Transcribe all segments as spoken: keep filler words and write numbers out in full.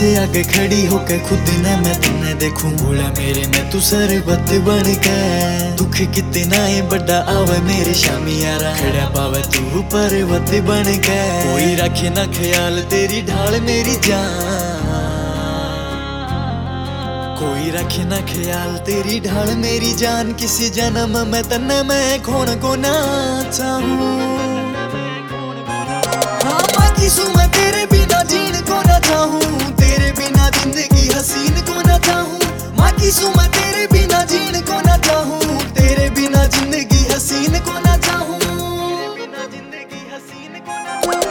से आगे खड़ी होके खुद ने मैं तुमने देखूं बोला मेरे में तू सरबत बन के दुख कितना है बड़ा आवे मेरे शामी यारा खड़ा पावे तू पर्वत बन के कोई रखे ना ख्याल तेरी ढाल मेरी जान कोई रखे ना ख्याल तेरी ढाल मेरी जान किसी जन्म में तन्ने मैं खोन को ना चाहूं हाँ किसू मैं तेरे बिना जीन को ना चाहूं तेरे बिना जिंदगी हसीन को ना चाहूं माँ किसू मैं तेरे बिना जीन को ना चाहूं तेरे बिना जिंदगी हसीन को ना चाहूं बिना जिंदगी हसीन को ना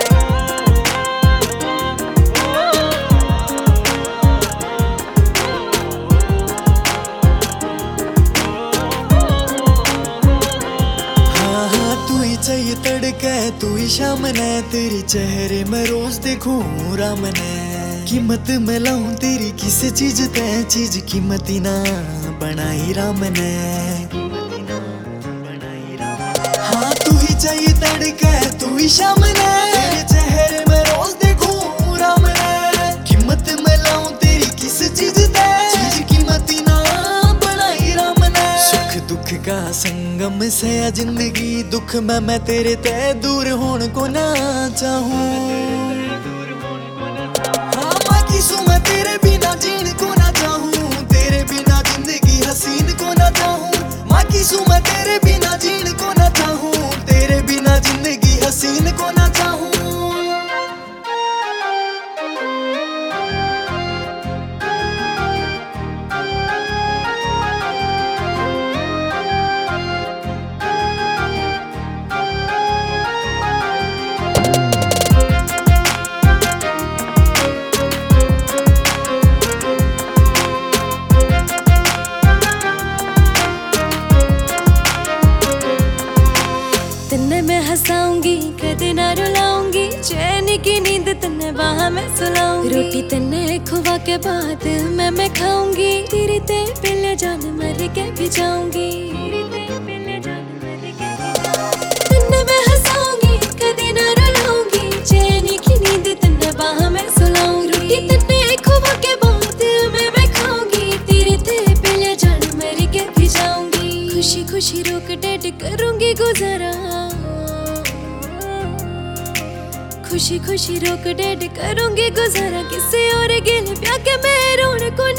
चाहिए तड़के तू ही शाम ने तेरी चेहरे में रोज देखूं राम ने कीमत में लाऊं तेरी किस चीज ते चीज कीमती ना बनाई राम ने हाँ तू ही चाहिए तड़के तू ही शाम ने तेरे चेहरे में रोज देखूं राम ने कीमत में लाऊं तेरी किस चीज ते चीज कीमती ना बनाई राम ने सुख दुख का संगम से जिंदगी दुख में मैं तेरे ते दूर होने को ना चाहूं हाँ मैं किसू मैं तेरे बिना जीने को ना चाहूं तेरे बिना जिंदगी हसीन को ना चाहूं मैं किसू मैं तेरे बिना जीने को ना चाहूं तेरे बिना जिंदगी हसीन को ना चाहूं तन्ने मैं हंसाऊंगी कदे ना रुलाऊंगी चैन की नींद तन्ने वहाँ मैं सुलाऊंगी रोटी तन्ने खुआ के बाद मैं मैं खाऊंगी तेरे ते पहले जान मर के भी जाऊंगी तन्ने मैं हंसाऊंगी कदे ना रुलाऊंगी चैन की नींद तन्ने वहाँ मैं सुलाऊंगी रोटी तन्ने खुआ के बाद मैं मैं खाऊंगी तेरे ते पहले जान मर के भी जाऊंगी खुशी खुशी रोक डेट करूंगी गुजारा खुशी खुशी रोक डेट करूंगी गुजारा किसी और गिल प्या के मैं रोने को